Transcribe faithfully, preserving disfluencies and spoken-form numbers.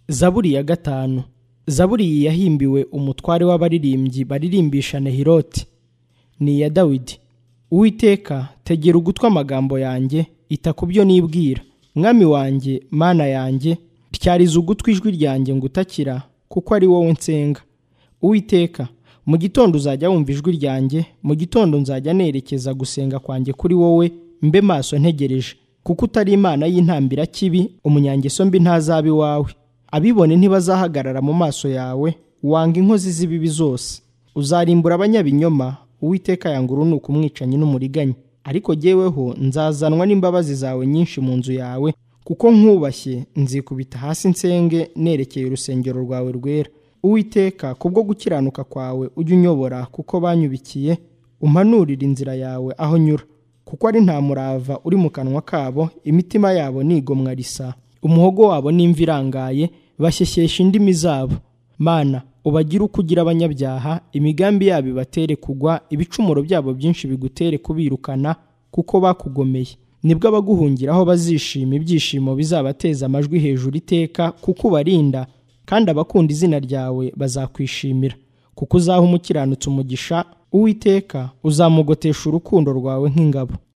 Zaburi ya gatanu. Zaburi iyi yahimbiwe umutware w'abaririmbyi baririmbisha Nehiroti. Ni iya Dawidi. Uwiteka, tegera ugutwi amagambo yanjye, ita ku byo nibwira. Mwami wanjye, Mana yanjye, tyariza ugutwi ijwi ryanjye ngutakira, kuko ari wowe nsenga. Uwiteka, mu gitondo uzajya wumva ijwi ryanjye, mu gitondo nzajya nerekeza gusenga kwanjye kuri wowe, mbe maso ntegereje. Kuko utari Imana y'intambira kibi, umunyangeso mbi ntazaba iwawe. Abibone ntibazahagarara mu maso yawe, wanga inkozi z'ibibi zose. Uzarimbura abanyabinyoma, Uwiteka yanga urunuka umwicanyi n'umuriganya. Ariko jyeweho nzazanwa n'imbabazi zawe nyinshi mu nzu yawe, kuko nkubashye nzikubita hasi nsenge nerekeye urusengero rwawe rwera. Uwiteka, kubwo gukiranuka kwawe ujye unyobora, kuko banyubikiye, umpanurire inzira yawe aho nyura. Kuko ari nta murava uri mu kanwa kabo, imitima yabo nigomwa risa. Umuhogo wabo n'imvi irangaye, bashyeshyesha indimi zabo. Mana, ubagire uko ugira abanyabyaha, imigambi yabo ibatere kugwa, ibicumuro byabo byinshi bigutere kubirukana, kuko bakugomeye. Nibwo abaguhungiraho bazishima, ibyishimo bizabateza amajwi hejuru iteka, kuko ubarinda, kandi abakunda izina ryawe bazakwishimira. Kuko uzaha umukiranutsi umugisha, Uwiteka, uzamugotesha urukundo rwawe nk'ingabo.